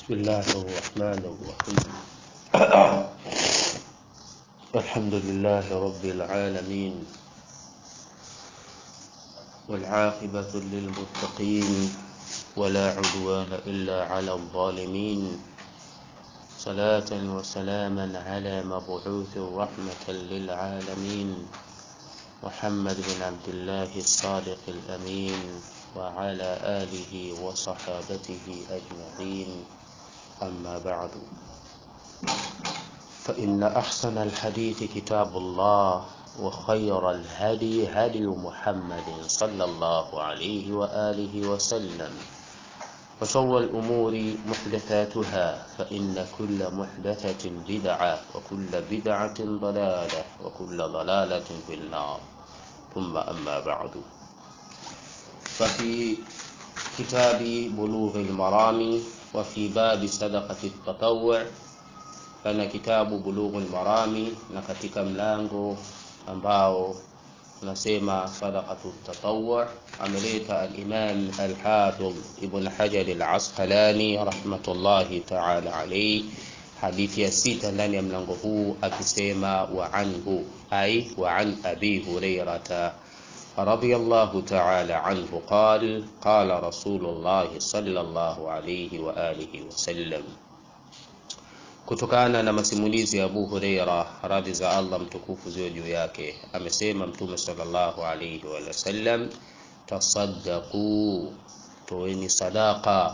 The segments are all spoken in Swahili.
بسم الله الرحمن الرحيم. الحمد لله رب العالمين، والعاقبة للمتقين، ولا عدوان إلا على الظالمين. صلاة وسلاما على مبعوث رحمة للعالمين، محمد بن عبد الله الصادق الأمين، وعلى آله وصحابته أجمعين. أما بعد، فإن أحسن الحديث كتاب الله، وخير الهدي هدي محمد صلى الله عليه وآله وسلم، وشر الأمور محدثاتها، فإن كل محدثة بدعة، وكل بدعة ضلالة، وكل ضلالة في النار. ثم أما بعد، ففي كتاب بلوغ المرام وفي باب صدقة التطوع، kana kitabu Bulughul Marami, na katika mlango ambao tunasema sadaqatu tatawwu, ameleta al-Imam al-Hafidh Ibn Hajar al-Asqalani rahmatullahi ta'ala alayhi hadithi ya 6 ndani ya mlango huu, akisema wa anhu, ay wa an Abi Hurairah radiyallahu ta'ala anhu qala qala Rasulullah sallallahu alayhi wa alihi wa sallam. Kutokana na masimulizi ya Abu Huraira, radhi za Allah mtukufu ziwe juu yake, amesema Mtume sallallahu alayhi wa sallam, tasaddaqu, toeni sadaqa.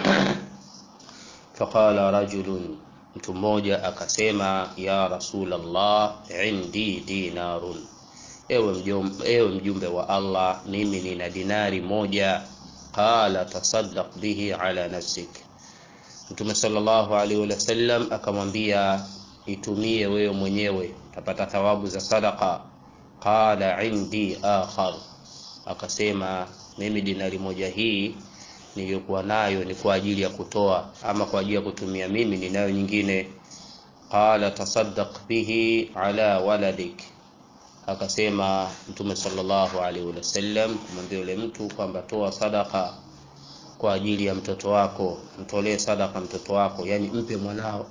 Faqala rajulun, mtu mmoja akasema, ya Rasulullah, indi dinarun, ewe mjumbe wa Allah, mimi nina dinari moja. Qala tasaddaq bihi ala nafsik, Mtume sallallahu alaihi wa sallam akamwambia, itumie wewe mwenyewe, utapata thawabu za sadaqa. Qala indi akhar, akasema mimi dinari moja hii niliyokuwa nayo ni kwa ajili ya kutoa, ama kwa ajili ya kutumia mimi ninayo nyingine. Qala tasaddaq bihi ala waladik, akasema Mtume sallallahu alaihi wa sallam kumwambia yule mtu kwamba toa sadaqa kwa ajili ya mtoto wako, mtolee sadaka mtoto wako, yani mpe mwanao.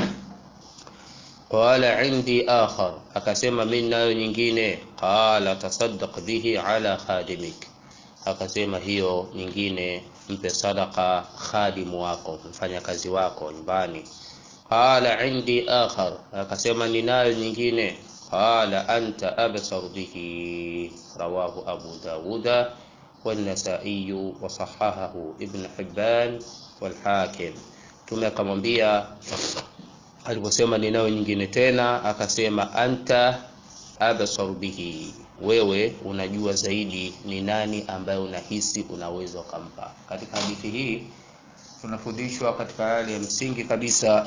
Qala indi akhar, akasema mimi nayo nyingine. Qala tasaddaq bihi ala khadimik, akasema hiyo nyingine mpe sadaka khadimu wako, mfanyakazi wako nyumbani. Qala indi akhar, akasema ninayo nyingine. Qala anta absar bihi, rawahu Abu Dawuda والنسائي وصححه ابن حبان والحاكم. Tumekamwambia aliposema ninao nyingine tena, akasema anta absar bihi, wewe unajua zaidi ni nani ambaye unahisi unaweza kumpa. Katika hadithi hii tunafundishwa katika yale ya msingi kabisa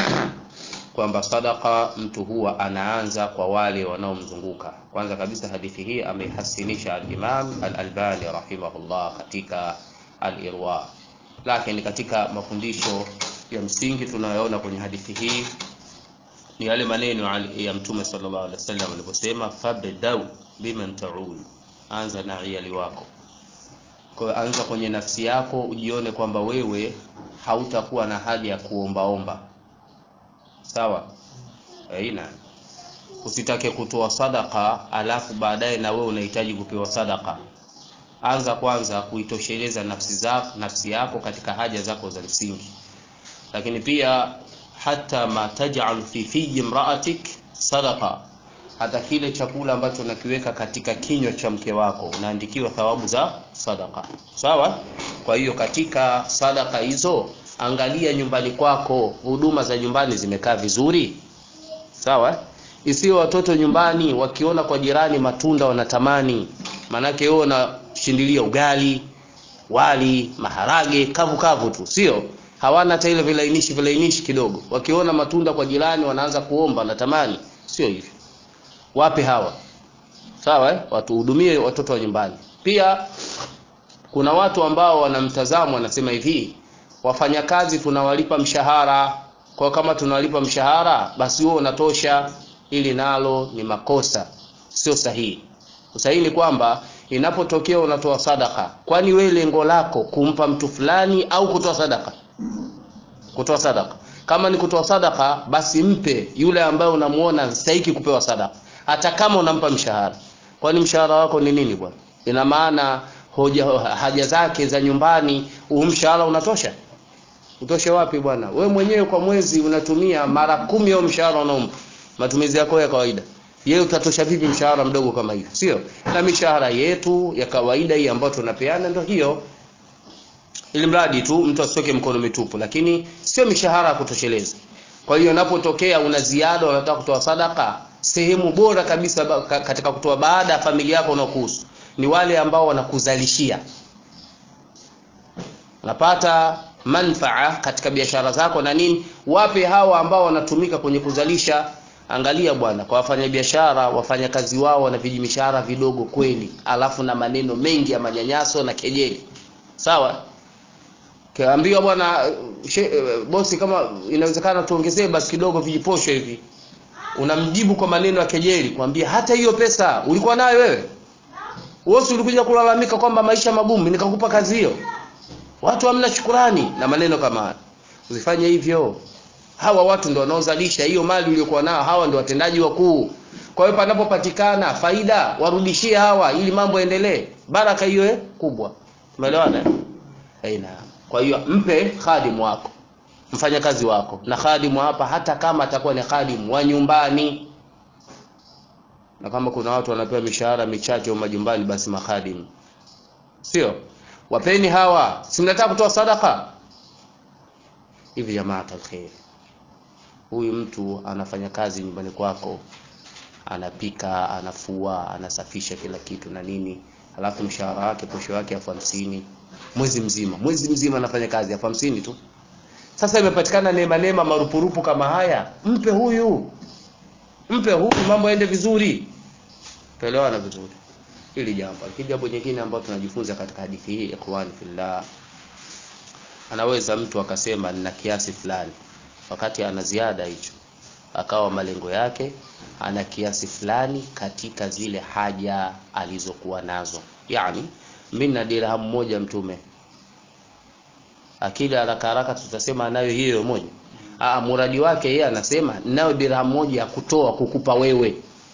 kwamba sadaqa mtu huwa anaanza kwa wale wanaomzunguka. Kwanza kabisa hadithi hii amehasinisha al-Imam al-Albani rahimahullah katika al-Irwa, lakini katika mafundisho ya msingi tunayoona kwenye hadithi hii ni yale maneno ya Mtume sallallahu alaihi wasallam aliposema, fabda'u biman ta'ul, anza na iyali wako. Kwa anza kwenye nafsi yako, ujione kwamba wewe hautakuwa na haja ya kuombaomba. Sawa? Aina. Usitake kutoa sadaka alafu baadaye na wewe unahitaji kupewa sadaka. Anza kwanza kuitosheleza nafsi yako katika haja zako za msingi. Lakini pia hata ma taj'al fi imra'atik sadaqa, hata kile chakula ambacho unakiweka katika kinywa cha mke wako unaandikiwa thawabu za sadaka. Sawa? Kwa hiyo katika sadaka hizo angalia nyumbani kwako, huduma za nyumbani zimekaa vizuri. Sawa? Isiyo watoto nyumbani wakiona kwa jirani matunda wanatamani, manake wewe unashindilia ugali, wali, maharage kavu tu, sio? Hawana hata ile vilainishi kidogo. Wakiona matunda kwa jirani wanaanza kuomba, wanatamani, sio hivyo. Wape hawa. Sawa? Watuhudumie watoto wa nyumbani. Pia kuna watu ambao wanamtazamo wanasema hivi, wafanyakazi tunawalipa mshahara, kwa kama tunawalipa mshahara basi wewe unatosha. Ili nalo ni makosa, sio sahihi. Usahihi ni kwamba inapotokea unatoa sadaka, kwani wewe lengo lako kumpa mtu fulani au kutoa sadaka? kutoa sadaka. Kama ni kutoa sadaka, basi mpe yule ambaye unamuona stahiki kupewa sadaka, hata kama unampa mshahara. Kwani mshahara wako ni nini bwana? Ina maana haja zake za nyumbani mshahara unatosha? Utoshe wapi bwana? Wewe mwenyewe kwa mwezi unatumia mara 10 ya mshahara unaompa. Matumizi yako ya kawaida. Yeye utatosha vipi mshahara mdogo kama hiyo? Sio? Na mishahara yetu ya kawaida hii ambayo tunapeana ndio hiyo. Ili mradi tu mtu asoke mkono mitupu, lakini sio mishahara kutosheleza. Kwa hiyo unapotokea una ziada unataka kutoa sadaka, sehemu bora kabisa katika kutoa baada ya familia yako unakuhusu ni wale ambao wanakuzalishia. Unapata manfaa katika biashara zako na nini, wape hawa ambao wanatumika kwenye kuzalisha. Angalia bwana, kwa wafanya biashara, wafanya kazi wao wana vijimishahara vidogo kweli, alafu na maneno mengi ya manyanyaso na kejeli. Sawa? Kaambiwa bwana bosi, kama inawezekana tuongezee basi kidogo vijiposho hivi. Unamjibu kwa maneno ya kejeli, kwambia hata hiyo pesa ulikuwa nayo wewe? Wewe ulikuja kulalamika kwamba maisha magumu nikakupa kazi hiyo. Watu hamna shukrani na maneno kama haya. Usifanye hivyo. Hawa watu ndio wanaozalisha hiyo mali uliyokuwa nao, hawa ndio watendaji wakuu. Kwa hiyo panapopatikana faida warudishie hawa ili mambo yaendelee. Baraka hiyo kubwa. Umeelewana? Aina. Kwa hiyo mpe khadimu wako, mfanya kazi wako, na khadimu hapa hata kama atakuwa ni khadimu wa nyumbani. Na kama kuna watu wanapewa mishahara michache majumbani, basi makhadimu. Sio? Wapeni hawa, si mnataka kutoa sadaka? Hivi jamaa alkhair. Huyu mtu anafanya kazi nyumbani kwako, anapika, anafua, anasafisha kila kitu na nini, alafu mshahara wake posho yake 50 mwezi mzima anafanya kazi 50 tu. Sasa imepatikana neema marupurupu kama haya, mpe huyu mambo yaende vizuri. Tuelewana vizuri hili jambo. Jambo jingine ambalo tunajifunza katika hadithi hii, ikhwan fillah, anaweza mtu akasema nina kiasi fulani, wakati ana ziada hicho, akawa malengo yake ana kiasi fulani katika zile haja alizokuwa nazo. Yani mimi na dirham moja Mtume, akida haraka tutasema anayo hiyo moja. Muradi wake yeye anasema ninayo dirham moja ya kutoa kukupa wewe.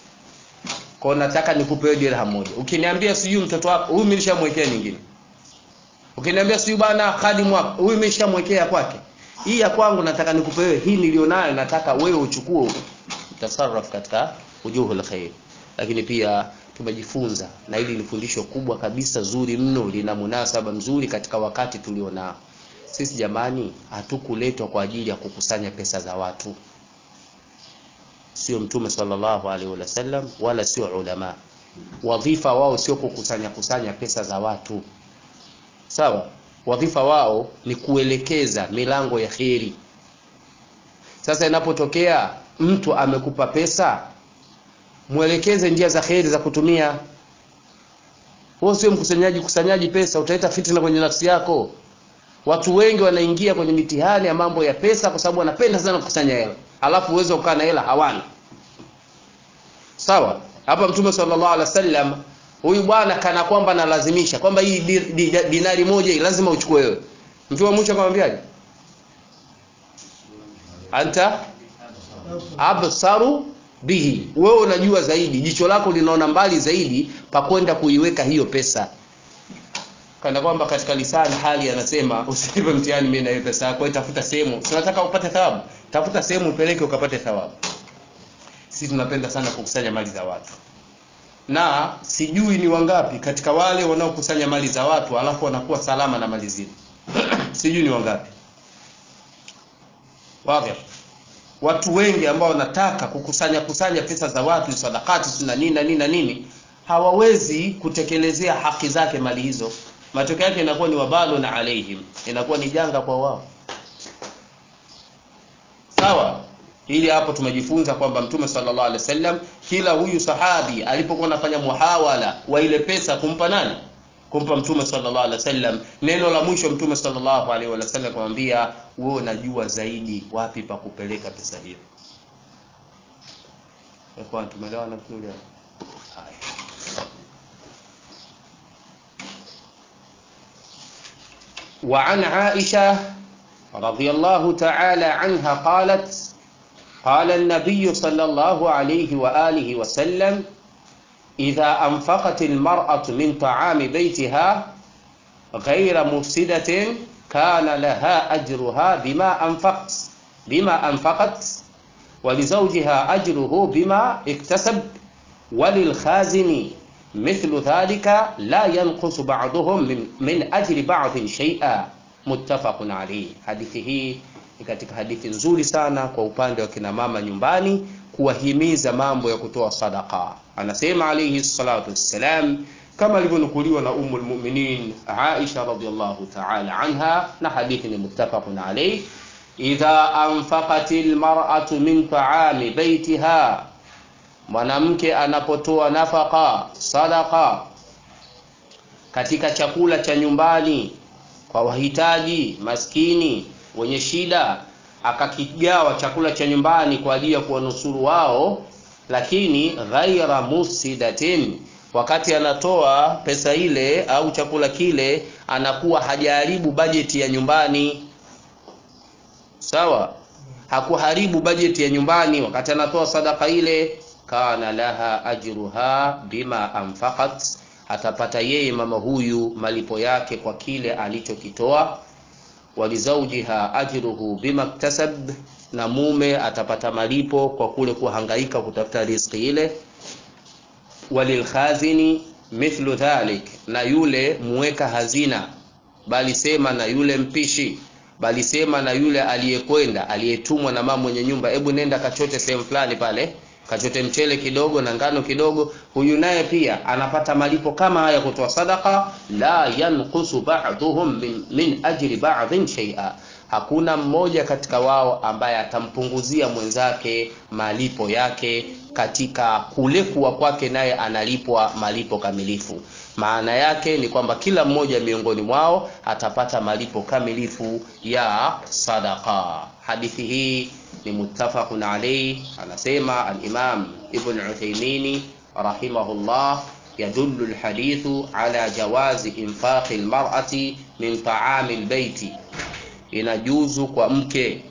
Kwa nataka nikupe wewe dirham moja. Ukiniambia siju mtoto wako, huyu mimi nishamwekea nyingine. Ukiniambia siju bana khadimu wako, huyu mimi nishamwekea kwake. Hii ya kwangu nataka nikupe wewe, hii nilionayo nataka wewe uchukue. Tasarruf katika wujuhul khair. Lakini pia tumejifunza, na hili ni fundisho kubwa kabisa zuri mno, lina munasaba mzuri katika wakati tulionao. Sisi jamani, hatukuletwa kwa ajili ya kukusanya pesa za watu. Sio Mtume sallallahu alaihi wasallam wala sio ulama. Wadhifa wao sio kukusanya pesa za watu. Sawa? Wadhifa wao ni kuelekeza milango ya khairi. Sasa inapotokea mtu amekupa pesa, muelekeze njia za khairi za kutumia. Wewe sio kusanyaji pesa, utaleta fitna kwenye nafsi yako. Watu wengi wanaingia kwenye mitihani ya mambo ya pesa kwa sababu wanapenda sana kukusanya hela. Alafu uwezo ukaa na hela hawana. Sawa? Hapa Mtume sallallahu alaihi wasallam, huyu bwana kana kwamba analazimisha kwamba hii dinari moja hii lazima uchukue wewe. Mtume mwisho akamwambiaje? Anta absaru bihi. Wewe unajua zaidi, jicho lako linaona mbali zaidi pa kwenda kuiweka hiyo pesa. Kana kwamba katika lisani hali anasema usipe mtihani mimi na hiyo pesa yako, tafuta sehemu. Unataka upate thawabu, tafuta sehemu upeleke ukapate thawabu. Sisi tunapenda sana kukusanya mali za watu. Na sijui ni wangapi katika wale wanaokusanya mali za watu alafu wanakuwa salama na mali zile. Sijui ni wangapi. Wapi? Watu wengi ambao wanataka kukusanya pesa za watu, sadakati na nini, hawawezi kutekelezea haki zake mali hizo. Matokeo yake inakuwa ni wabalo na alaihim, inakuwa ni janga kwa wao. Sawa? Ili hapo tumejifunza kwamba Mtume sallallahu alaihi wasallam, kila huyu sahabi alipokuwa anafanya muhawala wa ile pesa kumpa nani? Kumpa Mtume sallallahu alaihi wasallam. Neno la mwisho Mtume sallallahu alaihi wasallam akamwambia, wewe unajua zaidi wapi pa kupeleka pesa hiyo. Kwa tumeelewana vizuri hapo. وعن عائشة رضي الله تعالى عنها قالت قال النبي صلى الله عليه وآله وسلم إذا أنفقت المرأة من طعام بيتها غير مفسدة كان لها أجرها بما أنفقت ولزوجها أجره بما اكتسب وللخازن مثل ذلك لا ينقص بعضهم من أجر بعض شيئا متفق عليه. Hadithi hii ni katika hadithi nzuri sana kwa upande wa kina mama nyumbani, kuwahimiza mambo ya kutoa sadaqa. Anasema alayhi salatu wassalam, kama ilivyonukuliwa na Ummul Mu'minin Aisha radhiyallahu ta'ala anha, na hadithi ni muttafaqun alayh, idha anfaqatil mar'atu min ta'ami baytiha, mwanamke anapotoa nafaka, sadaqa, katika chakula cha nyumbani kwa wahitaji, maskini, wenye shida, akakigawa chakula cha nyumbani kwa ajili ya kuwanusuru wao, lakini ghaira mufsidatin, wakati anatoa pesa ile au chakula kile anakuwa hajaharibu bajeti ya nyumbani. Sawa, hakuharibu bajeti ya nyumbani wakati anatoa sadaka ile, kana laha ajruha bima anfaqat, atapata yeye mama huyu malipo yake kwa kile alichokitoa. Walizaujiha ajruhu bima iktasab, na mume atapata malipo kwa kule kuhangaika kutafuta riziki ile. Walilkhazini mithlu dhalik, na yule muweka hazina, bali sema na yule mpishi, bali sema na yule aliyekwenda, aliyetumwa na mama mwenye nyumba, hebu nenda kachote sehemu fulani pale, kachote mchele kidogo na ngano kidogo, huyu naye pia anapata malipo kama haya kutoa sadaqa. La yanqusu ba'dhum min ajri ba'dhin shay'a, hakuna mmoja katika wao ambaye atampunguzia mwenzake malipo yake katika kule kuwa kwake naye analipwa malipo kamilifu. Maana yake ni kwamba kila mmoja miongoni mwao atapata malipo kamilifu ya sadaqa. Hadithi hii ni muttafaqun alayh. Anasema al-Imam Ibn Uthaymeen rahimahullah, yadullu al-hadithu ala jawazi infaqi al-mar'ati min ta'ami al-bayti, inajuzu kwa mke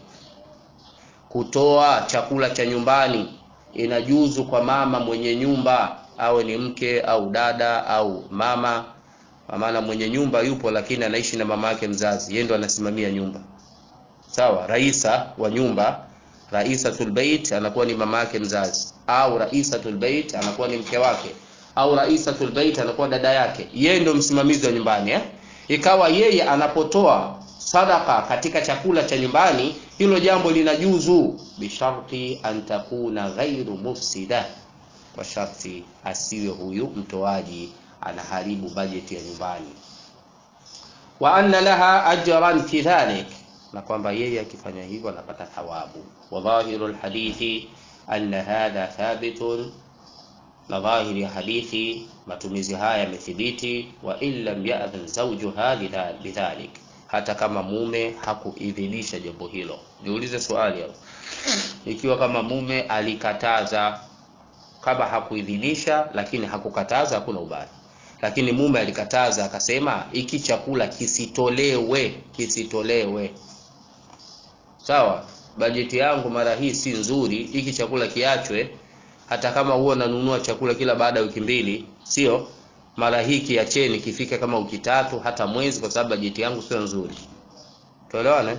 kutoa chakula cha nyumbani, inajuzu kwa mama mwenye nyumba, awe ni mke au dada au mama. Maana mwenye nyumba yupo lakini anaishi na mama yake mzazi, yeye ndo anasimamia nyumba. Sawa, raisa wa nyumba, raisatul bait anakuwa ni mama yake mzazi, au raisatul bait anakuwa ni mke wake, au raisatul bait anakuwa dada yake, yeye ndo msimamizi wa nyumbani. Ikawa yeye anapotoa sadaka katika chakula cha nyumbani, hilo jambo linajuzu, bisharti an takuna ghairu mufsida, kwa sharti asiwe huyu mtoaji anaharibu bajeti ya nyumbani. Wa anna laha ajran fi dhalik, na kwamba yeye akifanya hivyo anapata thawabu. Wa dhahirul hadithi anna hadha thabitun, na dhahiri ya hadithi matumizi haya yamethibiti. Wa illam ya'dhan zawjuha bidhalik, hata kama mume hakuidhinisha jambo hilo. Niulize swali hapo, ikiwa kama mume alikataza, kama hakuidhinisha lakini hakukataza, hakuna ubaya. Lakini mume alikataza akasema iki chakula kisitolewe. Sawa, bajeti yangu mara hii si nzuri, iki chakula kiachwe. Hata kama huwa nanunua chakula kila baada ya wiki mbili, sio mara hii kiacheni kifike kama wiki tatu hata mwezi, kwa sababu bajeti yangu sio nzuri. Tuelewane?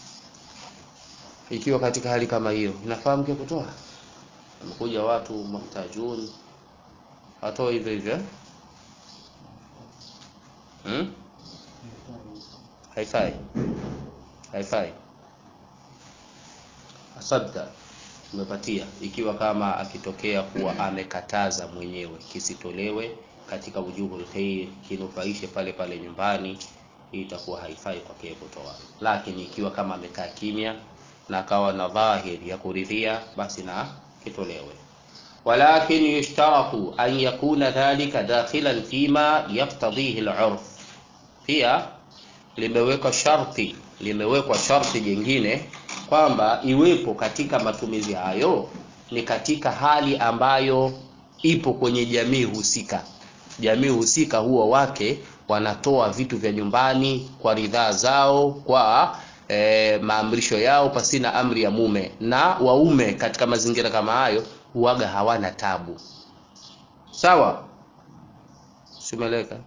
Ikiwa katika hali kama hiyo, inafahamu ke kutoa. Amekuja watu muhtajun, atoe hivyo hivyo. Haifai. Asabta umepatia, ikiwa kama akitokea kuwa amekataza mwenyewe kisitolewe katika wujuhul khair, kinufaishe pale pale nyumbani, hii itakuwa haifai kwake kutoa. Lakini ikiwa kama amekaa kimya na akawa na dhahiri ya kuridhia, basi na kitolewe. Walakin yushtaratu an yakuna dhalika dakhilan fima yaftadhihi al-'urf, pia limewekwa sharti jingine kwamba iwepo katika matumizi hayo ni katika hali ambayo ipo kwenye jamii husika. Jamii husika huwa wake wanatoa vitu vya nyumbani kwa ridhaa zao, kwa maamrisho yao pasina amri ya mume, na waume katika mazingira kama hayo huaga hawana tabu. Sawa? Simeleka.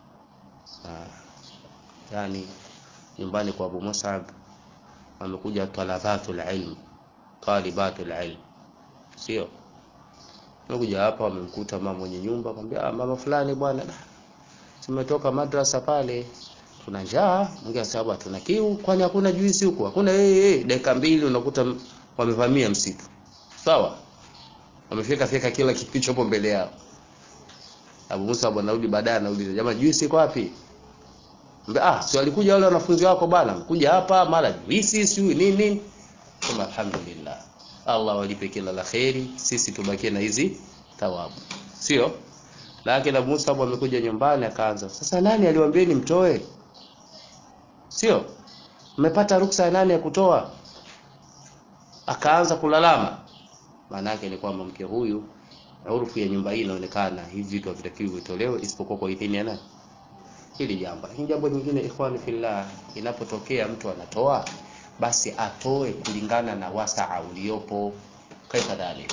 Yani nyumbani kwa Abu Mus'ab wamekuja talabatul ilm, talibatul ilm, sio? Wamekuja hapa wamemkuta mama mwenye nyumba, akamwambia mama fulani bwana, tumetoka madrasa pale, tuna njaa, mwingine sababu tuna kiu, kwani hakuna juisi huko? Hakuna. Dakika mbili unakuta wamevamia msitu. Sawa? Wamefika kila kitu kilichopo mbele yao. Abu Musa anarudi baadaye, anauliza jamaa, juisi iko wapi? Si walikuja wale wanafunzi wako bwana, kuja hapa mara juisi siyo nini. Sema alhamdulillah, Allah walipe kila la khairi, sisi tubakie na hizi thawabu, sio? Lakini Abu Musa amekuja nyumbani akaanza, sasa nani aliwaambieni mtoe? Sio? Mmepata ruksa ya nani ya kutoa? Akaanza kulalama. Maana yake ni kwamba mke huyu, urufu ya nyumba hii inaonekana hivi vitu havitakiwi vitolewe isipokuwa kwa idhini ya nani? Hili jambo. Hili jambo lingine, ikhwani fillah, inapotokea mtu anatoa, basi atoe kulingana na wasaa uliopo. Kaifa dhalik,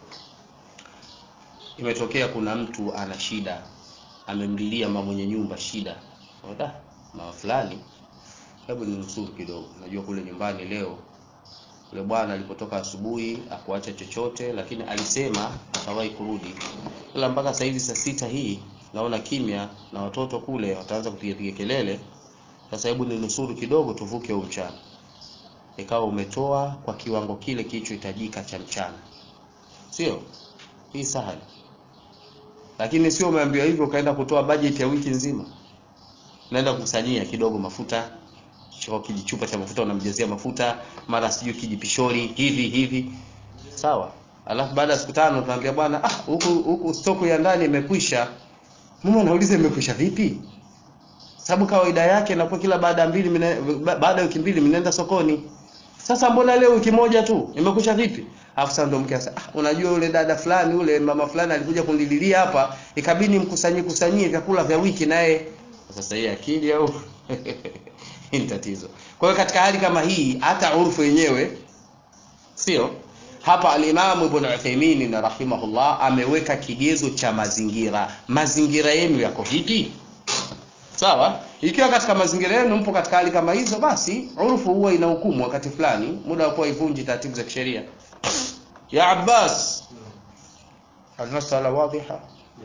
imetokea kuna mtu ana shida, amemlilia mama mwenye nyumba shida, mama fulani, hebu ninusuru kidogo, najua kule nyumbani leo yule bwana alipotoka asubuhi akuacha chochote, lakini alisema atawahi kurudi, ila mpaka saa hizi saa 6 hii naona kimya, na watoto kule wataanza kupiga kelele. Sasa hebu ninusuru kidogo tuvuke mchana. Ikawa umetoa kwa kiwango kile kilichohitajika cha mchana, sio? Hii sahali. Lakini sio umeambiwa hivyo kaenda kutoa budget ya wiki nzima, naenda kukusanyia kidogo mafuta, chukua kijichupa cha mafuta unamjazia mafuta, mara sijui kijipishori hivi, sawa? Alafu baada ya siku 5 tunaambia bwana, huku stoku ya ndani imekwisha. Mume anauliza imekwisha vipi? Sababu kawaida yake inakuwa kila baada ya wiki mbili mnaenda sokoni. Sasa mbona leo wiki moja tu imekwisha vipi? Afisa ndo mke sasa, unajua yule dada fulani, yule mama fulani alikuja kunililia hapa, ikabidi mkusanyie vyakula vya wiki naye. Sasa hii akili au ni tatizo. Kwa hiyo katika hali kama hii, hata urfu yenyewe, sio? Hapa al-Imam Ibn Uthaymeen na rahimahullah ameweka kigezo cha mazingira. Mazingira yenu yako vipi? Sawa? Ikiwa katika mazingira yenu mpo katika hali kama hizo, basi urfu huwa inahukumu wakati fulani, muda wa kuwa ivunji taratibu za kisheria. Ya Abbas, al-masala wadhiha.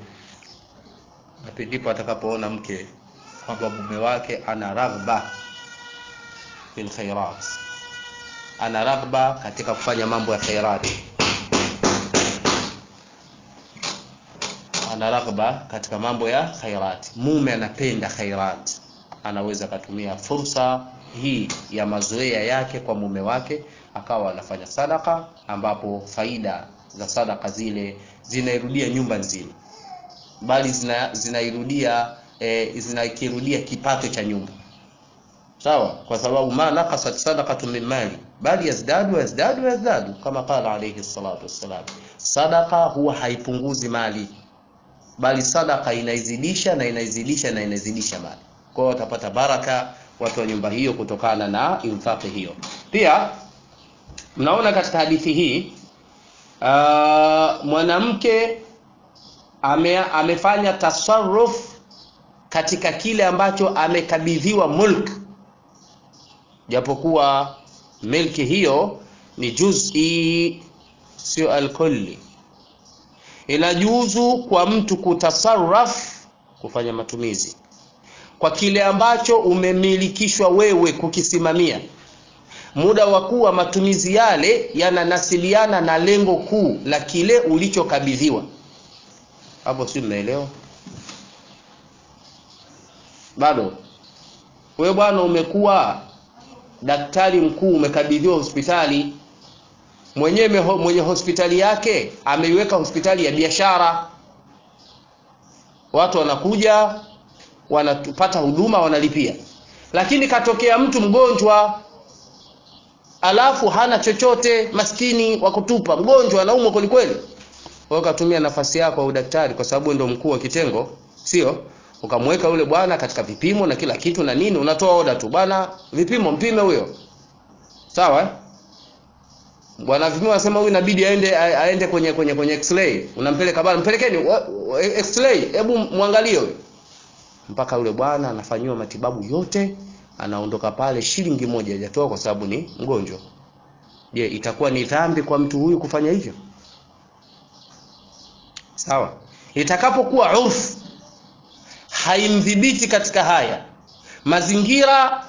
Ndipo atakapoona mke kwamba mume wake ana raghba fil khairat, ana raghba katika kufanya mambo ya khairat, ana raghba katika mambo ya khairat, mume anapenda khairat, anaweza kutumia fursa hii ya mazoea yake kwa mume wake, akawa anafanya sadaka, ambapo faida za sadaka zile zinairudia nyumba nzima, bali zinairudia kipato cha nyumba. Sawa? Kwa sababu ma naqasat sadaqatu min mali bali yazdadu kama qala alayhi salatu wassalam. Sadaqa huwa haipunguzi mali, bali sadaqa inaizidisha mali. Kwa hiyo utapata baraka watu wa nyumba hiyo kutokana na infaqi hiyo. Pia mnaona katika hadithi hii mwanamke amefanya tasarruf katika kile ambacho amekabidhiwa mulk, japokuwa milki hiyo ni juz'i, sio al-kulli. Inajuzu kwa mtu kutasarraf, kufanya matumizi kwa kile ambacho umemilikishwa wewe kukisimamia, muda wa kuwa matumizi yale yananasiliana na lengo kuu la kile ulichokabidhiwa. Hapo si mnaelewa? Bado wewe bwana umekuwa daktari mkuu, umekabidhiwa hospitali, mwenye hospitali yake ameiweka hospitali ya biashara, watu wanakuja wanapata huduma wanalipia. Lakini katokea mtu mgonjwa, alafu hana chochote, maskini wa kutupa, mgonjwa anaumwa kweli kweli, wewe ukatumia nafasi yako au daktari, kwa sababu ndio mkuu wa kitengo, sio? Ukamweka yule bwana katika vipimo na kila kitu na nini, unatoa order tu, bwana vipimo mpime huyo, Sawa? Bwana vipimo anasema huyu inabidi aende kwenye x-ray. Unampeleka bwana, mpelekeni x-ray, hebu muangalie huyo. Mpaka yule bwana anafanywa matibabu yote, anaondoka pale shilingi moja hajatoa kwa sababu ni mgonjwa. Je, itakuwa ni dhambi kwa mtu huyu kufanya hivyo? Sawa? Itakapokuwa urfu haimdhibiti katika haya, mazingira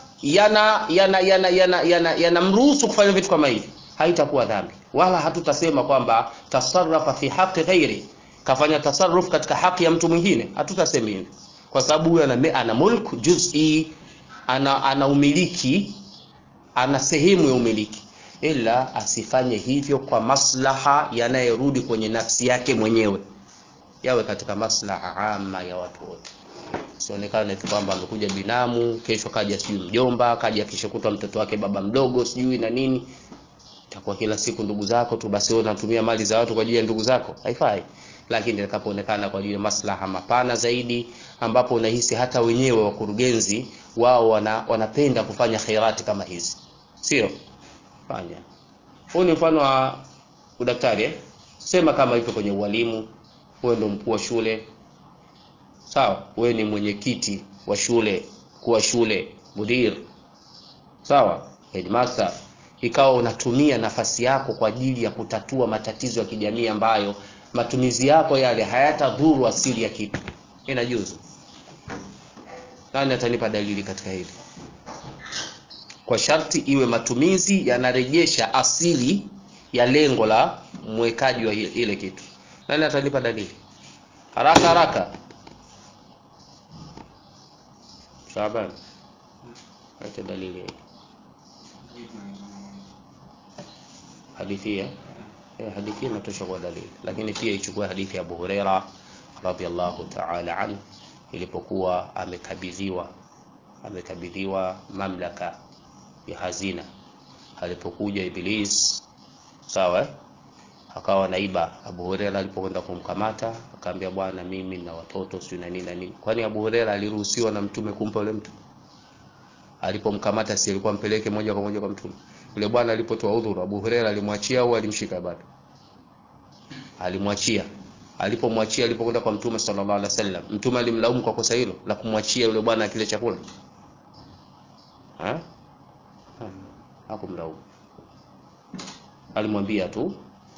yanamruhusu kufanya vitu kama hivi, haitakuwa dhambi. Wala hatutasema kwamba tasarrafa fi haqqi ghairi, kafanya tasarruf katika haki ya mtu mwingine, hatutasema hivyo. Kwa sababu huyo ana mulk juz'i, ana umiliki, ana sehemu ya umiliki, ila asifanye hivyo kwa maslaha yanayerudi kwenye nafsi yake mwenyewe, yawe katika maslaha ama ya watu wote. Sionekane tu kwamba amekuja binamu, kesho kaja sijui mjomba, kaja kesho kutwa mtoto wake baba mdogo sijui na nini. Itakuwa kila siku ndugu zako tu, basi wewe unatumia mali za watu kwa ajili ya ndugu zako, haifai. Lakini itakapoonekana kwa ajili ya maslaha mapana zaidi, ambapo unahisi hata wenyewe wakurugenzi wao wanapenda kufanya khairati kama hizi, sio? Fanya. Huu ni mfano wa udaktari. Sema kama ipo kwenye ualimu, wewe ndio mkuu wa shule. Sawa? Wewe ni mwenyekiti wa shule, kwa shule, mudir. Sawa? Headmaster. Ikawa unatumia nafasi yako kwa ajili ya kutatua matatizo ya kijamii ambayo matumizi yako yale hayatadhuru asili ya kitu, inajuzu. Nani atanipa dalili katika hili? Kwa sharti iwe matumizi yanarejesha asili ya lengo la mwekaji wa ile kitu. Nani atanipa dalili? Haraka. Sababu acha dalili. Hadithi hadithi inatosha kwa dalili, lakini pia ichukue hadithi ya Abu Huraira radhiyallahu ta'ala anhu, ilipokuwa amekabidhiwa mamlaka ya hazina. Alipokuja Iblis, sawa, akawa naiba. Abu Huraira alipokwenda kumkamata akamwambia, bwana mimi na watoto sio na nini na nini. Kwani Abu Huraira aliruhusiwa na mtume kumpa yule mtu? Alipomkamata si alikuwa mpeleke moja kwa moja kwa mtume? Yule bwana alipotoa udhuru, Abu Huraira alimwachia au alimshika bado? Alimwachia. Alipomwachia, alipokwenda kwa mtume sallallahu alaihi wasallam, mtume alimlaumu kwa kosa hilo la kumwachia yule bwana kile chakula? Hakumlaumu. Alimwambia tu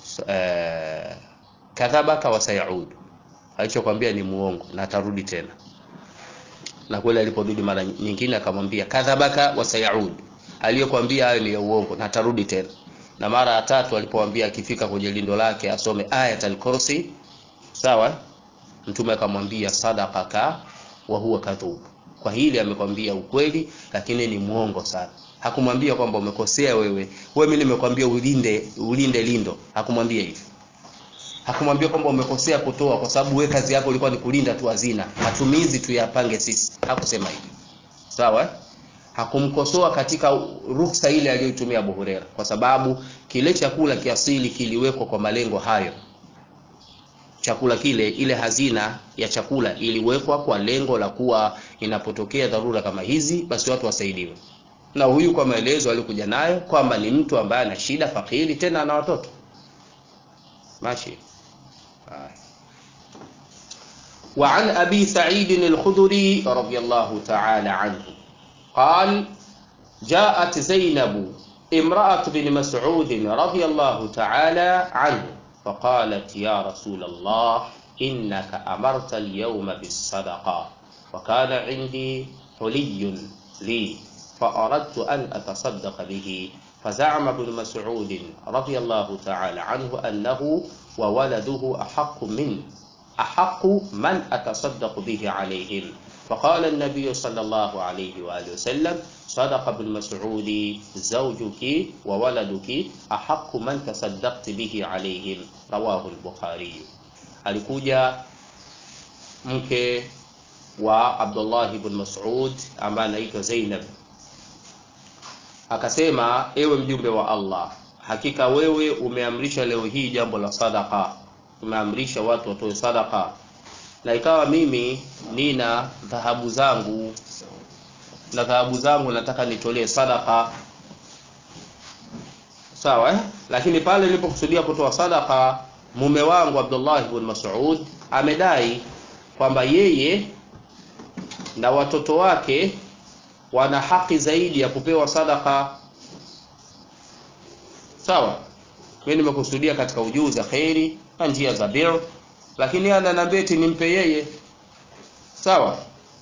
kadhabaka wa sayaud, alichokwambia ni muongo na atarudi tena. Na kweli aliporudi mara nyingine akamwambia kadhabaka wa sayaud, aliyokuambia hayo ni uongo na atarudi tena. Na mara ya tatu alipomwambia akifika kwenye lindo lake asome ayatul kursi, sawa, mtume akamwambia sadaqaka wa huwa kadhub, kwa hili amekwambia ukweli lakini ni muongo sana. Hakumwambia kwamba umekosea wewe mimi nimekwambia ulinde lindo, hakumwambia hivyo. Hakumwambia kwamba umekosea kutoa kwa sababu wewe kazi yako ilikuwa ni kulinda tu hazina, matumizi tu yapange sisi, hakusema hivyo. Sawa? Hakumkosoa katika ruhusa ile aliyotumia Abu Huraira, kwa sababu kile chakula kiasili kiliwekwa kwa malengo hayo. Chakula kile, ile hazina ya chakula iliwekwa kwa lengo la kuwa inapotokea dharura kama hizi basi watu wasaidiwe. Na huyu kwa maelezo alikuja nayo kwamba ni mtu ambaye ana shida, fakiri, tena ana watoto. Mashi. وعن أبي سعيد الخدري رضي الله تعالى عنه قال جاءت زينب امرأة بن مسعود رضي الله تعالى عنه فقالت يا رسول الله إنك أمرت اليوم بالصدقة وكان عندي حلي لي فأردت أن أتصدق به. فزعم ابن مسعود رضي الله تعالى عنه أنه وولده أحق من أتصدق به عليهم. فقال النبي صلى الله عليه وآله وسلم صدق ابن مسعود زوجك وولدك أحق من تصدقت به عليهم. رواه البخاري. alikuja mke wa Abdullah ibn Mas'ud ambaye anaitwa Zainab, akasema ewe mjumbe wa Allah, hakika wewe umeamrisha leo hii jambo la sadaqa, umeamrisha watu watoe sadaqa, na ikawa mimi nina dhahabu zangu na dhahabu zangu nataka nitolee sadaqa. Sawa lakini pale nilipokusudia kutoa sadaka, mume wangu Abdullah ibn Mas'ud amedai kwamba yeye na watoto wake wana haki zaidi ya kupewa sadaka. Sawa, mimi nimekusudia katika ujuzi za khairi na njia za bir, lakini ananiambia eti nimpe yeye. Sawa.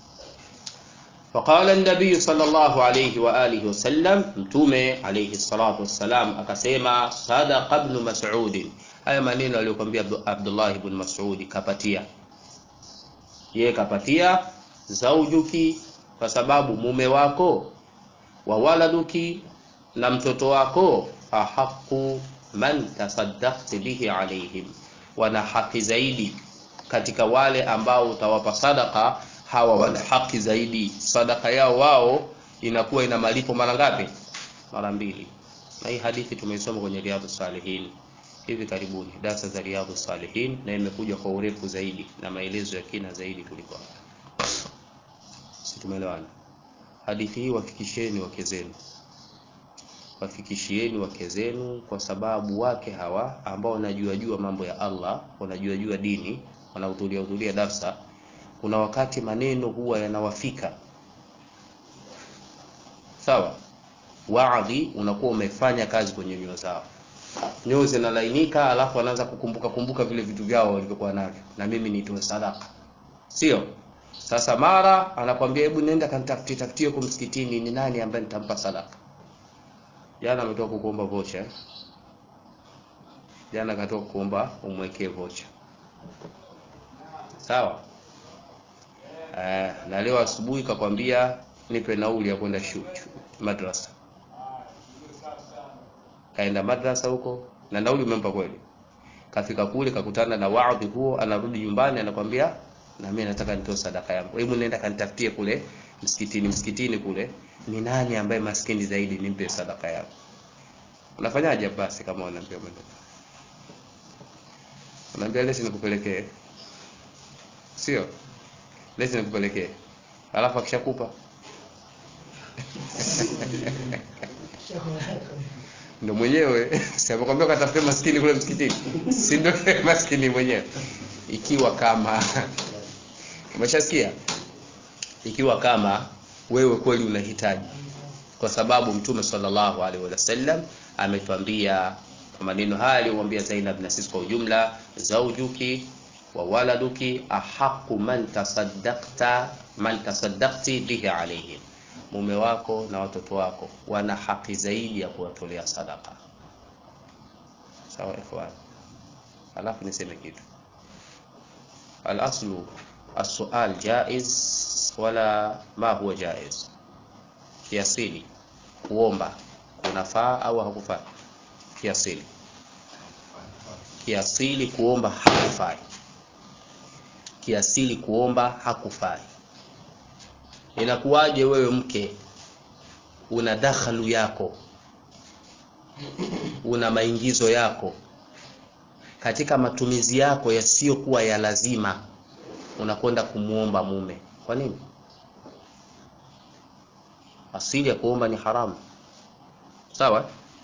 فقال النبي صلى الله عليه وآله وسلم متومه عليه الصلاة والسلام akasema sadaqa ibn Mas'ud. Haya maneno aliyokuambia Abdullah ibn Mas'ud kapatia, yeye kapatia zaujuki, kwa sababu mume wako wa waladuki na mtoto wako ahaqu man tasaddaqti bihi alayhim, wana haki zaidi katika wale ambao utawapa sadaka. Hawa wana haki zaidi, sadaka yao wao inakuwa ina malipo mara ngapi? Mara mbili. Na hii hadithi tumeisoma kwenye Riyadhus Salihin hivi karibuni, darasa za Riyadhus Salihin, na imekuja kwa urefu zaidi na maelezo ya kina zaidi kuliko hapa. Si tumeelewana? Hadithi hii wafikishieni wake zenu, wafikishieni wake zenu, kwa sababu wake hawa ambao wanajua mambo ya Allah, wanajua dini, wanahudhuria darasa, kuna wakati maneno huwa yanawafika. Sawa, waadhi unakuwa umefanya kazi kwenye nyoyo zao, nyoyo zinalainika, alafu anaanza kukumbuka vile vitu vyao walivyokuwa navyo, na mimi nitoe sadaka, sio? Sasa mara anakuambia hebu nenda kanitafutie huko msikitini ni nani ambaye nitampa sadaka. Jana ametoka kuomba vocha, jana katoka kuomba umwekee vocha. Sawa. Na leo asubuhi kakwambia nipe nauli ya kwenda madrasa. Kaenda madrasa huko na nauli umempa kweli. Kafika kule kakutana na waadhi huo, anarudi nyumbani anakuambia na mimi nataka nitoe sadaka yangu. Hebu nenda kanitafutie kule msikitini kule ni nani ambaye maskini zaidi nimpe sadaka yangu. Unafanyaje basi kama unaambia mwende? Unaambia lesi nikupelekee. Sio? Lesi nikupelekee. Alafu akishakupa ndo mwenyewe sasa kwambia katafute maskini kule msikitini, si ndo maskini mwenyewe. Ikiwa kama umeshasikia, ikiwa kama wewe kweli unahitaji, kwa sababu Mtume sallallahu alaihi wasallam ametuambia kwa maneno haya aliyomwambia Zainab na sisi kwa ujumla, zaujuki wa waladuki ahaqu man tasaddaqti bihi alayhim, mume wako na watoto wako wana haki zaidi ya kuwatolea sadaka. Sawa ikhwan? Alafu niseme kitu, al-aslu as-su'al jaiz wala ma huwa jaiz. Kiasili kuomba kunafaa au hakufai? Kiasili kuomba hakufai. Kiasili kuomba hakufai. Inakuwaje wewe mke una dakhalu yako, una maingizo yako katika matumizi yako yasiyokuwa ya lazima, unakwenda kumuomba mume? Kwa nini? Asili ya kuomba ni haramu. Sawa?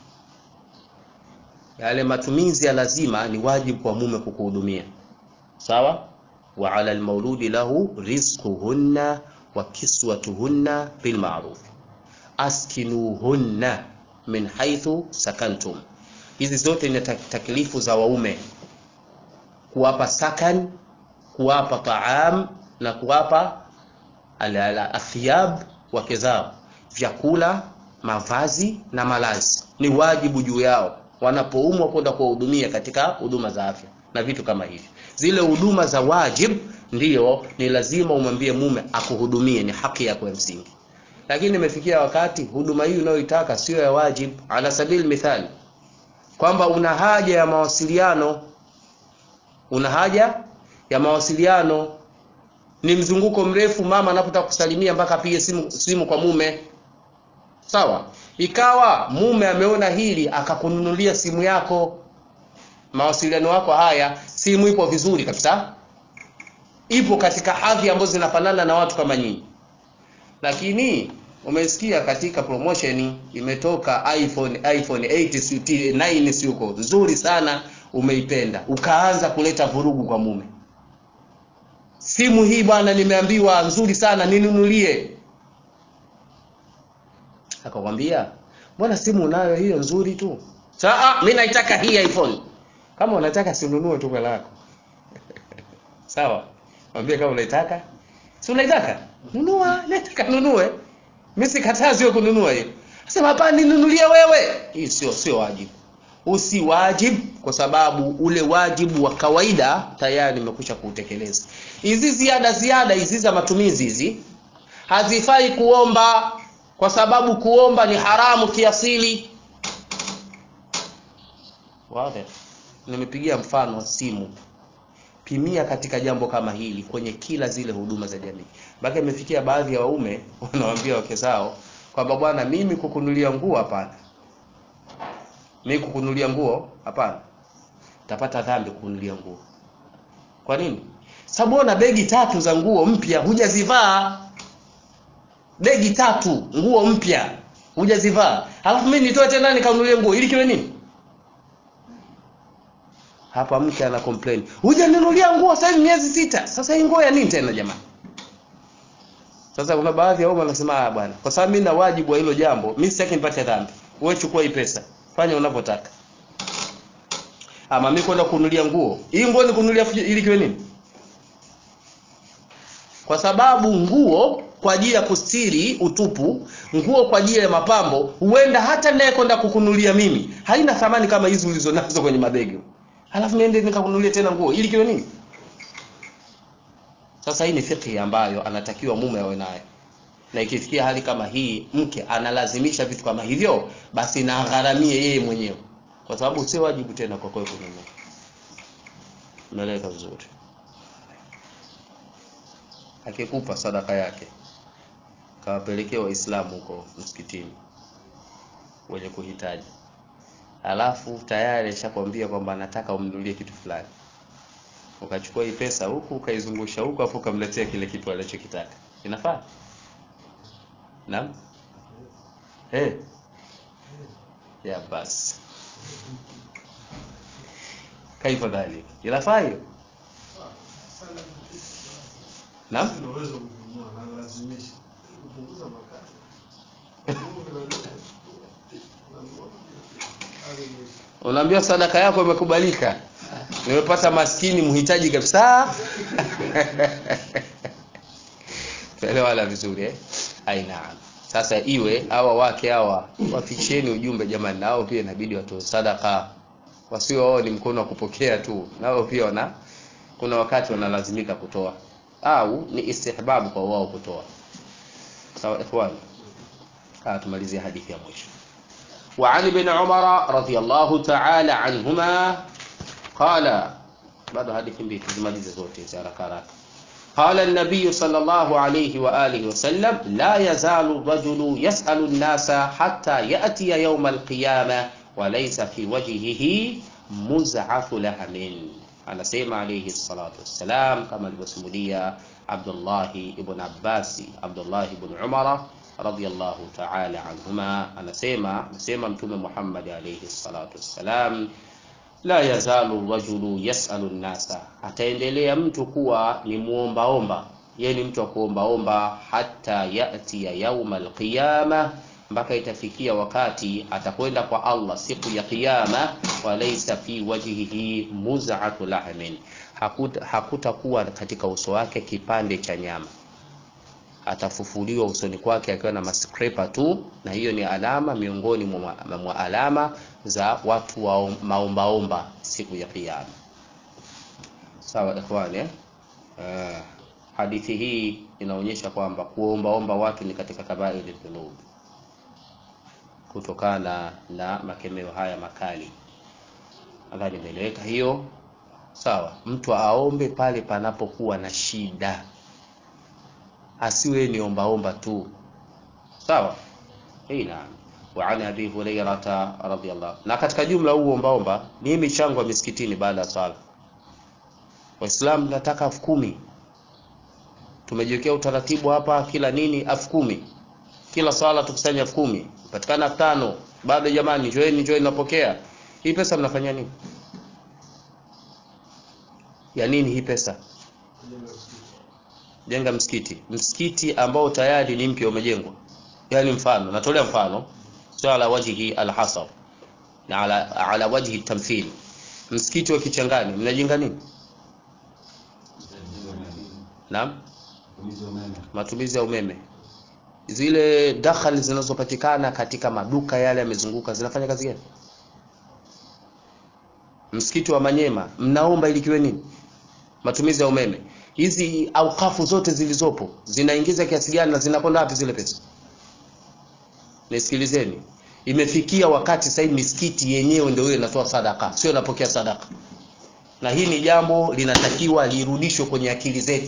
Yale matumizi ya lazima ni wajibu kwa mume kukuhudumia. Sawa? Wa 'ala al-mauludi lahu rizquhunna wa kiswatuhunna bil ma'ruf askinuhunna min haythu sakantum. Hizi zote ni taklifu za waume, kuwapa sakan, kuwapa taam na kuwapa al-athiyab wa kizao, vyakula, mavazi na malazi. Ni wajibu juu yao wanapoumwa kwenda kuwahudumia katika huduma za afya na vitu kama hivi. Zile huduma za wajib ndio ni lazima umwambie mume akuhudumie, ni haki yako ya msingi. Lakini imefikia wakati huduma hii unayoitaka sio ya wajib. Ala sabil mithali, kwamba una haja ya mawasiliano, ni mzunguko mrefu mama anapotaka kusalimia mpaka apige simu kwa mume. Sawa? Ikawa mume ameona hili akakununulia simu yako, mawasiliano yako haya, simu ipo vizuri kabisa, ipo katika hadhi ambazo zinafanana na watu kama nyinyi, lakini Umesikia katika promotion imetoka iPhone 8 9 siko nzuri sana, umeipenda, ukaanza kuleta vurugu kwa mume. Simu hii bwana nimeambiwa nzuri sana ninunulie. Akakwambia, "Mbona simu unayo hiyo nzuri tu?" Sasa mimi naitaka hii iPhone. Kama unataka sinunue tu kwa lako. Sawa? Mwambie kama unaitaka. Si unaitaka? Nunua, nataka nunue. Mimi sikatazi wewe kununua hiyo. Sema hapana ninunulie wewe. Hii sio wajibu. Usiwajibu kwa sababu ule wajibu wa kawaida tayari nimekwisha kuutekeleza. Hizi ziada hizi za matumizi hizi hazifai kuomba kwa sababu kuomba ni haramu kiasili. Wazi. Nimepigia mfano wa simu. Pimia katika jambo kama hili kwenye kila zile huduma za jamii. Mpaka imefikia baadhi ya waume wanawaambia wake zao kwamba bwana mimi kukunulia nguo hapana. Mimi kukunulia nguo hapana. Utapata dhambi kukunulia nguo. Kwa nini? Sababu una begi 3 za nguo mpya hujazivaa. Begi 3 nguo mpya hujazivaa. Alafu mimi nitoe tena nikanunulie nguo ili kiwe nini? Hapa mke ana complain. Hujaninunulia nguo sasa miezi 6. Sasa hii nguo ya nini tena jamani? Sasa kuna baadhi ya wao wanasema bwana, kwa sababu mimi na wajibu wa hilo jambo, mimi sitaki nipate dhambi. Wewe chukua hii pesa. Fanya unavyotaka. Ama mimi kwenda kununulia nguo. Hii nguo ni kununulia ili kiwe nini? Kwa sababu nguo kwa ajili ya kustiri utupu, nguo kwa ajili ya mapambo, huenda hata naye kwenda kukununulia mimi haina thamani kama hizo ulizonazo kwenye mabegi. Halafu niende nikakununulia tena nguo ili kiwe nini? Sasa hii ni fikhi ambayo anatakiwa mume awe nayo. Na ikifikia hali kama hii mke analazimisha vitu kama hivyo, basi na gharamie yeye mwenyewe. Kwa sababu sio wajibu tena kwa kweli kununua. Umeeleka vizuri. Akikupa sadaka yake, kawapelekea Waislamu huko msikitini wenye kuhitaji. Alafu tayari ashakwambia kwamba anataka umnunulie kitu fulani. Ukachukua hii pesa huku ukaizungusha huku afu ukamletea kile kitu alichokitaka. Inafaa? Naam? Ya basi. Kaifa dhali. Inafaa hiyo? Naam? Unaweza kununua na lazimisha kupunguza makali. Unaambia sadaka yako imekubalika. Nimepata maskini mhitaji kabisa. Tuelewa wala vizuri Aina. Sasa iwe hawa wake hawa wafikisheni ujumbe jamani, nao pia inabidi watoe sadaka. Wasio wao ni mkono wa kupokea tu. Nao pia kuna wakati wanalazimika kutoa. Au ni istihbabu kwa wao kutoa. Sawa ikhwan. Tumalizie hadithi ya mwisho. وعن ابن عمر رضي الله تعالى عنهما قال بعد حديث mbili tumalize zote hizo haraka. قال النبي صلى الله عليه واله وسلم لا يزال الرجل يسأل الناس حتى يأتي يوم القيامة وليس في وجهه مزعة لحم. anasema alayhi salatu wassalam kama alivyosimulia Abdullah ibn Abbas, Abdullah ibn Umar radiyallahu ta'ala anhuma, anasema mtume Muhammad alayhi salatu wassalam, la yazalu rajulu yas'alu an-nasa, ataendelea mtu kuwa ni muombaomba, yeye ni mtu wa kuombaomba, hatta yati yawmal qiyamah, mpaka itafikia wakati atakwenda kwa Allah siku ya kiyama, walaysa fi wajhihi muz'atu lahmin, hakutakuwa katika uso wake kipande cha nyama, atafufuliwa usoni kwake akiwa na mascraper tu, na hiyo ni alama miongoni mwa alama za watu wa maombaomba siku ya kiyama. Sawa ikhwani, hadithi hii inaonyesha kwamba kuombaomba watu ni katika kabairi dhunub, kutokana na makemeo haya makali. Nadhani nimeeleweka hiyo. Sawa, mtu aombe pale panapokuwa na shida, asiwe ni ombaomba tu. Sawa? Ina. Wa ana Abi Hurairah radhiyallahu. Na katika jumla huu ombaomba ni michango ya misikitini baada ya swala. Waislamu nataka 10,000. Tumejiwekea utaratibu hapa kila nini 10,000. kila swala tukusanya 10,000, patikana 5, bado jamani join napokea. Hii pesa mnafanya nini? Ya nini hii pesa? Jenga msikiti. Msikiti ambao tayari ni mpya umejengwa. Yaani mfano, natolea mfano, sio ala wajhi al-hasab na ala wajhi tamthil. Msikiti wa Kichangani mnajenga nini? Naam? Matumizi ya umeme. Zile dakhali zinazopatikana katika maduka yale yamezunguka zinafanya kazi gani? Msikiti wa Manyema mnaomba ili kiwe nini? Matumizi ya umeme. Hizi aukafu zote zilizopo zinaingiza kiasi gani na zinakwenda wapi zile pesa? Nisikilizeni. Imefikia wakati sasa misikiti yenyewe ndio ile inatoa sadaka, sio inapokea sadaka. Na hii ni jambo linatakiwa lirudishwe kwenye akili zetu.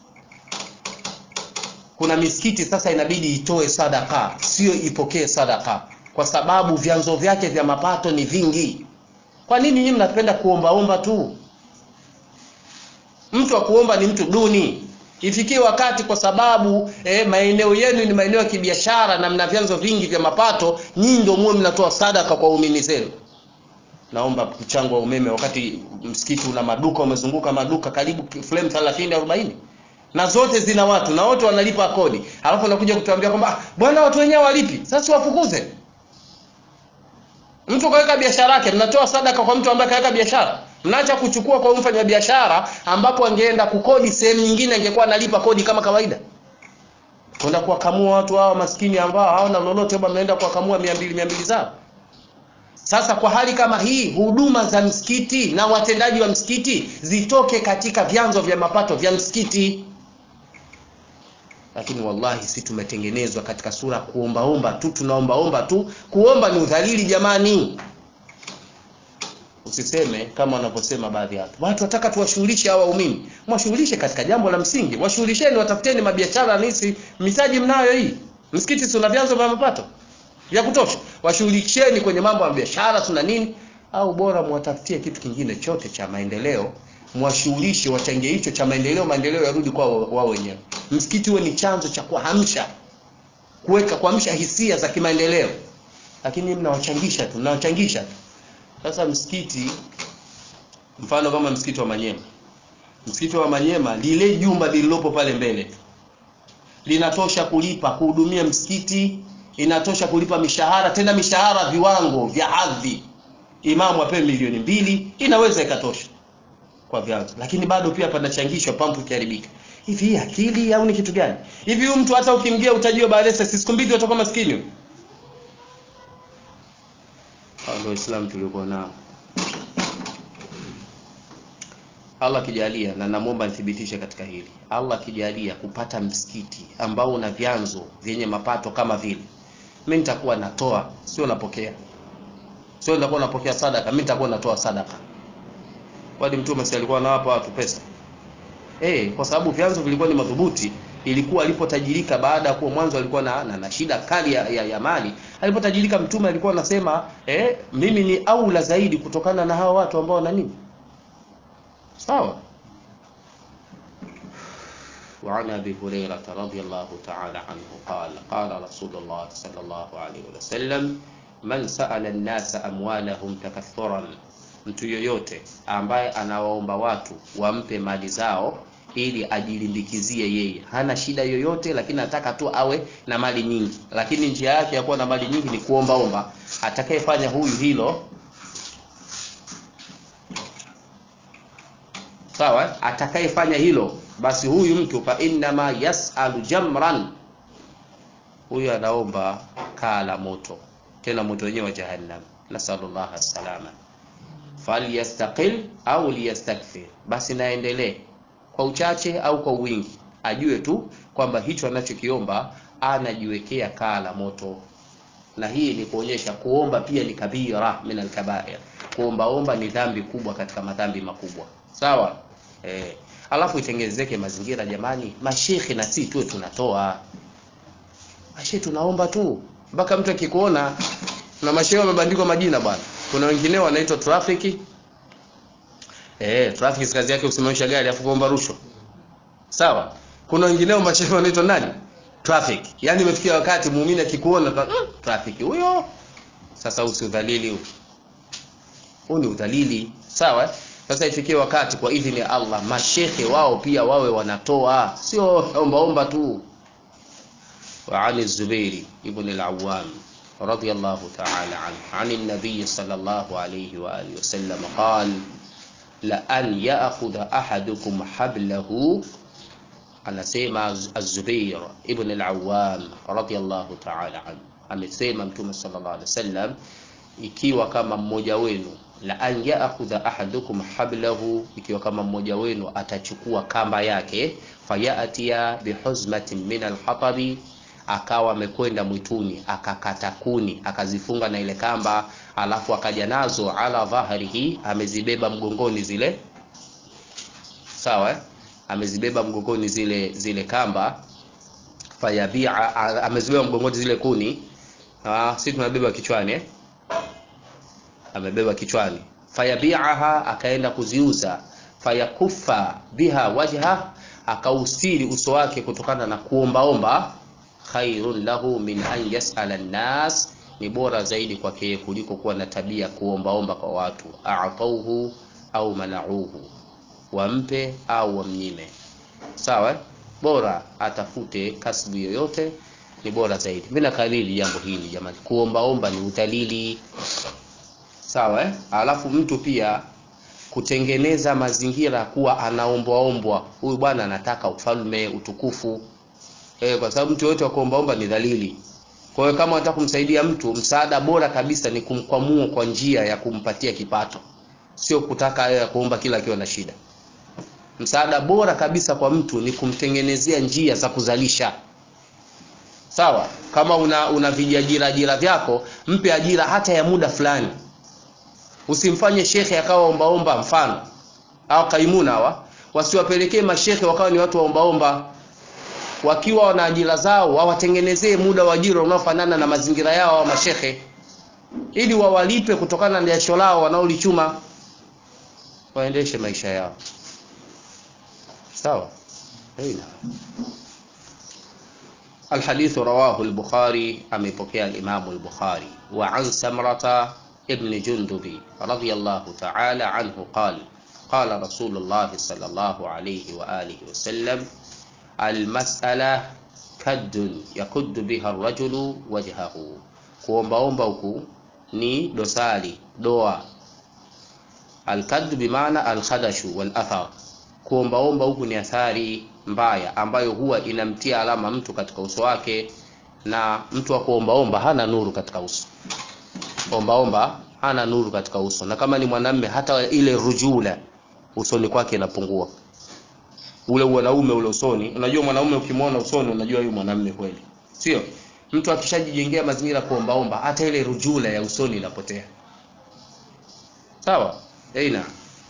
Kuna misikiti sasa inabidi itoe sadaka, sio ipokee sadaka, kwa sababu vyanzo vyake vya mapato ni vingi. Kwa nini nyinyi mnapenda kuomba tu? Mtu wa kuomba ni mtu duni. Ifikie wakati kwa sababu maeneo yenu ni maeneo ya kibiashara na mna vyanzo vingi vya mapato, nyinyi ndio muwe mnatoa sadaka kwa waumini zenu. Naomba mchango wa umeme wakati msikiti una maduka, umezunguka maduka karibu flame 30 40. Na zote zina watu na wote wanalipa kodi. Alafu anakuja kutuambia kwamba bwana watu wenyewe walipi. Sasa wafukuze. Mtu kaweka biashara yake, mnatoa sadaka kwa mtu ambaye kaweka biashara. Mnaacha kuchukua kwa mfanya biashara ambapo angeenda kukodi sehemu nyingine angekuwa analipa kodi kama kawaida. Kwenda kuwakamua watu hao maskini ambao hawana lolote, bado mnaenda kuwakamua 200 zao. Sasa kwa hali kama hii, huduma za msikiti na watendaji wa msikiti zitoke katika vyanzo vya mapato vya msikiti. Lakini wallahi si tumetengenezwa katika sura kuomba tu, tunaomba tu. Kuomba ni udhalili jamani. Usiseme kama wanavyosema baadhi ya watu wataka tuwashughulishe hawa waumini. Mwashughulishe katika jambo la msingi. Washughulisheni, watafuteni mabiashara nisi, mitaji mnayo hii. Msikiti si una vyanzo vya mapato ya kutosha. Washughulisheni kwenye mambo ya biashara tuna nini, au bora mwatafutie kitu kingine chote cha maendeleo. Mwashughulishe, wachangie hicho cha maendeleo yarudi kwa wao wenyewe. Msikiti huwe ni chanzo cha kuhamsha, kuamsha hisia za kimaendeleo. Lakini mnawachangisha tu. Sasa msikiti mfano kama msikiti wa Manyema. Msikiti wa Manyema lile jumba lililopo pale mbele linatosha kuhudumia msikiti, inatosha kulipa mishahara, tena mishahara viwango vya hadhi. Imamu apewe 2,000,000 inaweza ikatosha kwa vyanzo. Lakini bado pia panachangishwa pampu ikiharibika. Hivi akili au ni kitu gani? Hivi huyu mtu hata ukimgia utajio baadaye siku mbili utakuwa maskini. Ndio Islam tulikuwa nao. Allah kijalia, na namuomba nithibitishe katika hili. Allah kijalia kupata msikiti ambao una vyanzo vyenye mapato kama vile, mimi nitakuwa natoa, sio napokea. Sio nitakuwa napokea sadaka, mimi nitakuwa natoa sadaka. Wadi Mtume alikuwa anawapa watu pesa. Kwa sababu vyanzo vilikuwa ni madhubuti. Ilikuwa alipotajirika baada ya kuwa mwanzo alikuwa na shida kali ya mali. Alipotajirika Mtume alikuwa anasema mimi ni aula zaidi kutokana na hawa watu ambao wana nini? Sawa. وعن أبي هريرة رضي الله تعالى عنه قال قال رسول الله صلى الله عليه وسلم من سأل الناس أموالهم تكثرا. Mtu yoyote ambaye anawaomba watu wampe mali zao ili ajilimbikizie yeye, hana shida yoyote, lakini nataka tu awe na mali nyingi, lakini njia yake ya kuwa na mali nyingi ni kuomba. Atakayefanya huyu hilo, sawa, atakayefanya hilo, basi huyu mtu fa inna ma yas'alu jamran, huyu anaomba kala moto, tena moto wenyewe wa jahannam. Nasallallahu salama. Falyastaqil au liyastakthir, basi naendelee kwa uchache au kwa wingi, ajue tu kwamba hicho anachokiomba anajiwekea kala moto. Na hii ni kuonyesha kuomba pia ni kabira min al-kaba'ir. Kuomba ni dhambi kubwa katika madhambi makubwa. Sawa? Alafu itengenezeke mazingira jamani, mashekhi na sisi tu tunatoa. Mashekhi tunaomba tu. Mpaka mtu akikuona na mashekhi wamebandikwa majina bwana. Kuna wengine wanaitwa trafiki. Trafiki kazi yake kusimamisha gari afu kuomba rushwa. Sawa? Kuna wengine mashekhi wanaitwa nani? traffic. Yani imefikia wakati muumini akikuona traffic huyo. Sasa usidhalili huu ni udhalili, sawa? Sasa ifikie wakati kwa idhini ya Allah mashehe wao pia wawe wanatoa, sio omba tu. Wa Ali Zubairi ibn al-Awwam radiyallahu ta'ala anhu ani an-nabiy sallallahu alayhi wa alihi wasallam qala la an ya'khudha ahadukum hablahu, anasema Az-Zubair ibn al-Awwam radiyallahu ta'ala anhu, amesema Mtume sallallahu alayhi wasallam, ikiwa kama mmoja wenu, la an ya'khudha ahadukum hablahu, ikiwa kama mmoja wenu atachukua kamba yake, fayatia bihuzmatin min al-hatabi, akawa amekwenda mwituni akakata kuni akazifunga na ile kamba, alafu akaja nazo ala dhahrihi, amezibeba mgongoni zile, sawa, amezibeba mgongoni zile kamba, fayabi'a, amezibeba mgongoni zile kuni, sisi tunabeba kichwani amebeba kichwani, fayabi'aha, akaenda kuziuza, fayakuffa biha wajha, akausiri uso wake kutokana na kuombaomba, khairun lahu min an yas'ala an-nas, ni bora zaidi kwake kuliko kuwa na tabia kuombaomba kwa watu, a'tauhu au mana'uhu, wampe au wamnyime, sawa? Bora atafute kasbu yoyote, ni bora zaidi. Mimi nakalili jambo hili jamani, kuombaomba ni udhalili, sawa? Alafu mtu pia kutengeneza mazingira kuwa anaombwa, huyu bwana anataka ufalme, utukufu, kwa sababu mtu yote akuombaomba ni dhalili. Kwa hiyo kama unataka kumsaidia mtu, msaada bora kabisa ni kumkwamua kwa njia ya kumpatia kipato, sio kutaka yeye kuomba kila akiwa na shida. Msaada bora kabisa kwa mtu ni kumtengenezea njia za kuzalisha, sawa? Kama una vijajira vyako, mpe ajira hata ya muda fulani. Usimfanye shekhe akawa ombaomba mfano, au kaimuna wasiwapelekee mashekhe wakawa ni watu waombaomba. Wakiwa wana ajira zao, wawatengenezee muda wa ajira unaofanana na mazingira yao wa mashekhe, ili wawalipe kutokana na jasho lao wanaolichuma, waendeshe maisha yao, sawa? الحديث رواه البخاري، amepokea الإمام البخاري. وعن سمرة ابن جندب رضي الله تعالى عنه قال قال رسول الله صلى الله عليه وآله وسلم المسألة كد يكد بها الرجل وجهه، kuombaomba huku ni dosari, doa. Al-kadd bimaana al-khadashu wal-athar, kuombaomba huku ni athari mbaya ambayo huwa inamtia alama mtu katika uso wake, na mtu wa kuombaomba hana nuru katika uso. Ombaomba hana nuru katika uso, na kama ni mwanamume hata ile rujula usoni kwake inapungua, ule wanaume ule usoni. Unajua mwanamume ukimwona usoni unajua huyu mwanamume kweli, sio? Mtu akishajijengea mazingira kuombaomba, hata ile rujula ya usoni inapotea, sawa? Aina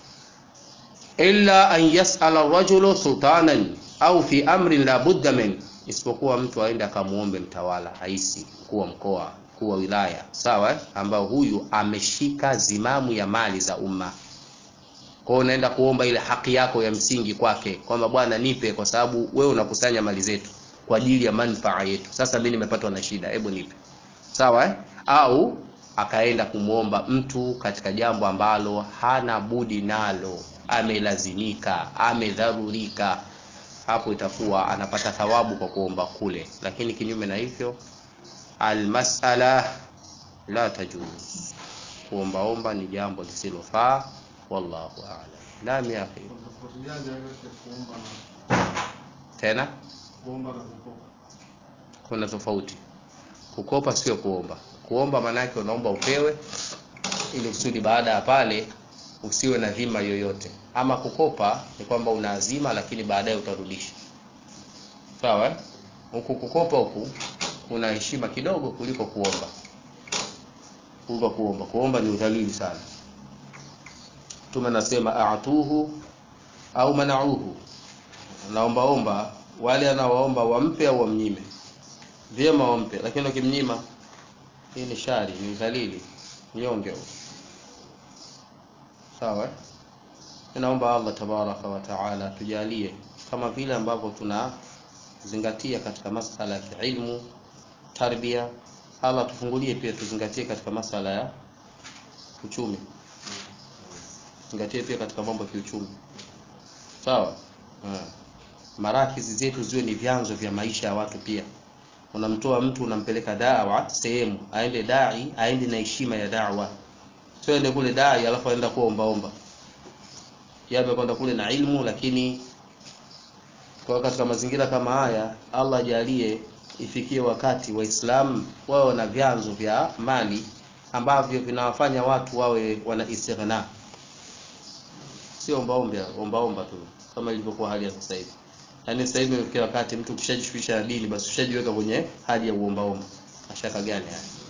illa an yas'ala ar-rajulu sultanan au fi amrin la budda min, isipokuwa mtu aende akamuombe mtawala, raisi, mkuu wa mkoa, mkuu wa wilaya, sawa, ambao huyu ameshika zimamu ya mali za umma. Kwa hiyo unaenda kuomba ile haki yako ya msingi kwake, kwamba bwana nipe, kwa sababu wewe unakusanya mali zetu kwa ajili ya manufaa yetu, sasa mimi nimepatwa na shida, hebu nipe, sawa? Au akaenda kumuomba mtu katika jambo ambalo hana budi nalo, amelazimika, amedharurika, hapo itakuwa anapata thawabu kwa kuomba kule. Lakini kinyume na hivyo, almas'ala la tajuz, kuombaomba ni jambo lisilofaa. Wallahu a'lam. Naam ya akhi. Tena kuomba na kukopa kuna tofauti. Kukopa sio kuomba. Kuomba maana yake unaomba upewe, ili kusudi baada ya pale usiwe na dhima yoyote. Ama kukopa ni kwamba una azima lakini baadaye utarudisha, sawa? Huku kukopa huku kuna heshima kidogo kuliko kuomba. Kuomba ni udhalili sana. Tumenasema a'tuhu au mana'uhu, naomba wale anaoomba wampe au wamnyime, vyema wampe, lakini ukimnyima hii ni shari, ni udhalili, nyonge, sawa? Naomba Allah tabaraka wa taala tujalie kama vile ambavyo zingatia katika masala ya ilmu, tarbia. Allah tufungulie pia tuzingatie katika masala ya uchumi. Zingatie pia katika mambo ya kiuchumi. Sawa? Marakizi zetu ziwe ni vyanzo vya maisha ya watu pia. Unamtoa mtu unampeleka dawa sehemu, aende dai, aende na heshima ya da'wa. Sio ende kule dai alafu aenda kuomba. Yabe kwenda kule na ilmu, lakini kwa katika mazingira kama haya Allah ajalie ifikie wakati Waislamu wao na vyanzo vya mali ambavyo vinawafanya watu wawe wana istighna. Sio omba tu kama ilivyokuwa hali ya sasa hivi. Yaani sasa hivi imefikia wakati mtu ukishajishughulisha na dini basi ushajiweka kwenye hali ya uomba. Mashaka gani haya?